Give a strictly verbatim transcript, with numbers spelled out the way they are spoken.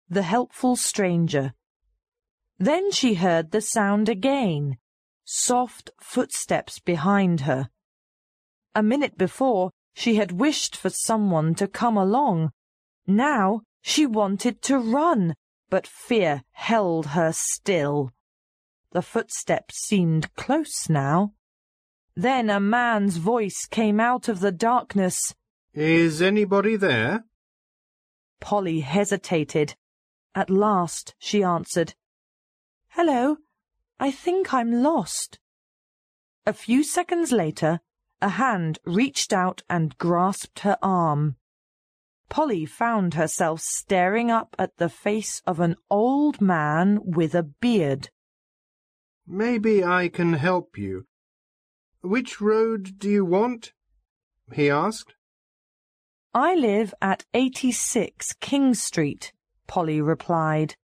the helpful stranger. Then she heard the sound again, soft footsteps behind her. A minute before, she had wished for someone to come along. Now she wanted to run, but fear held her still. The footsteps seemed close now. Then a man's voice came out of the darkness. "Is anybody there?" Polly hesitated. At last she answered, "Hello, I think I'm lost." A few seconds later, a hand reached out and grasped her arm. Polly found herself staring up at the face of an old man with a beard. "Maybe I can help you. Which road do you want?" he asked. "I live at eighty-six King Street," Polly replied.